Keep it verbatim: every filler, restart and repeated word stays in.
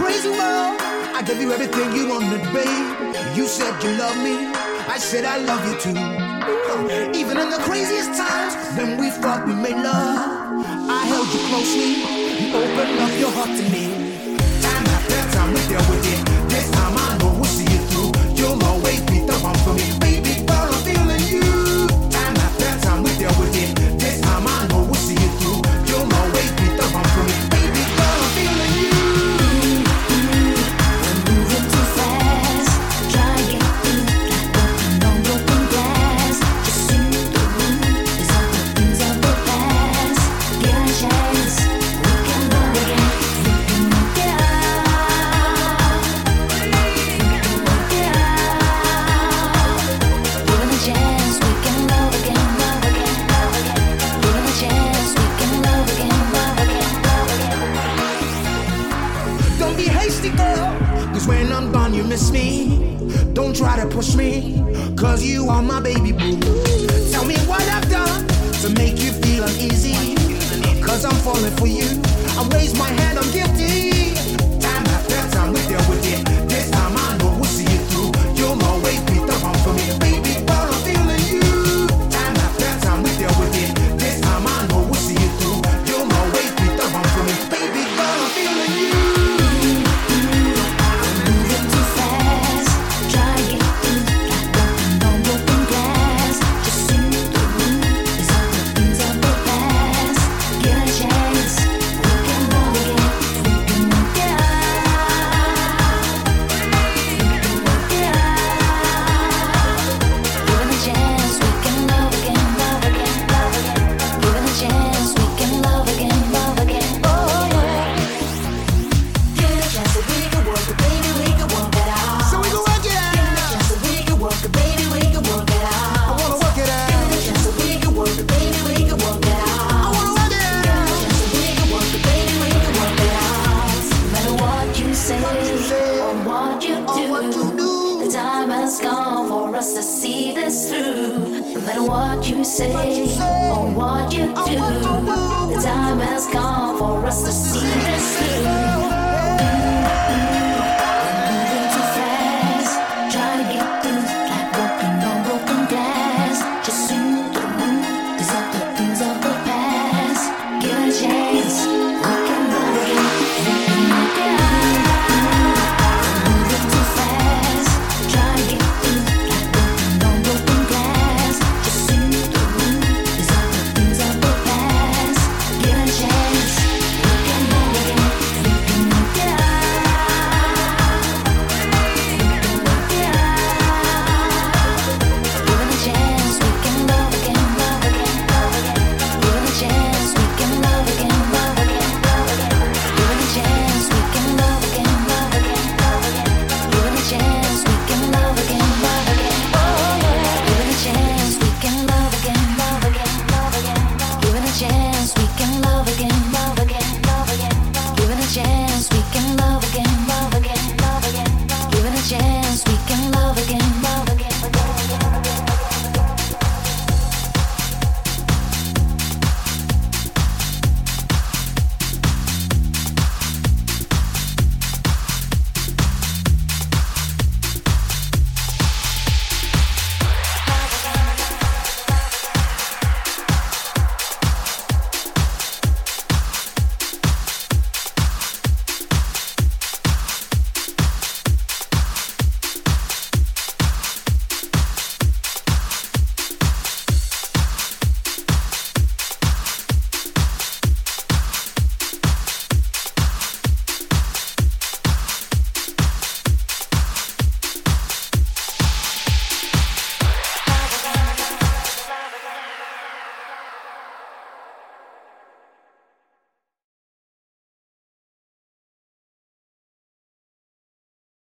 crazy world, I gave you everything you wanted, babe. You said you love me, I said I love you too. Even in the craziest times, when we fought, we made love. I held you closely, you opened up your heart to me. Time after time, we're there with it. This time I know we'll see it through. You'll always be the one for me, baby girl, I'm feeling you. Time after time, we're there with it. This time I know we'll see it through. You'll always be the one for me, baby girl, I'm feeling you. When I'm gone, you miss me. Don't try to push me, cause you are my baby boo. Tell me what I've done to make you feel uneasy, cause I'm falling for you. I raise my hand, I'm guilty. Time after time, we're there with it. This time I know we'll see it through. You'll always be the one for me, baby girl, I'm feeling you. Time after time, we're there with it. This time I know we'll see it through. You'll always be the one for me, baby girl, I'm feeling you. Say or what you do, the time has come for us to see this through.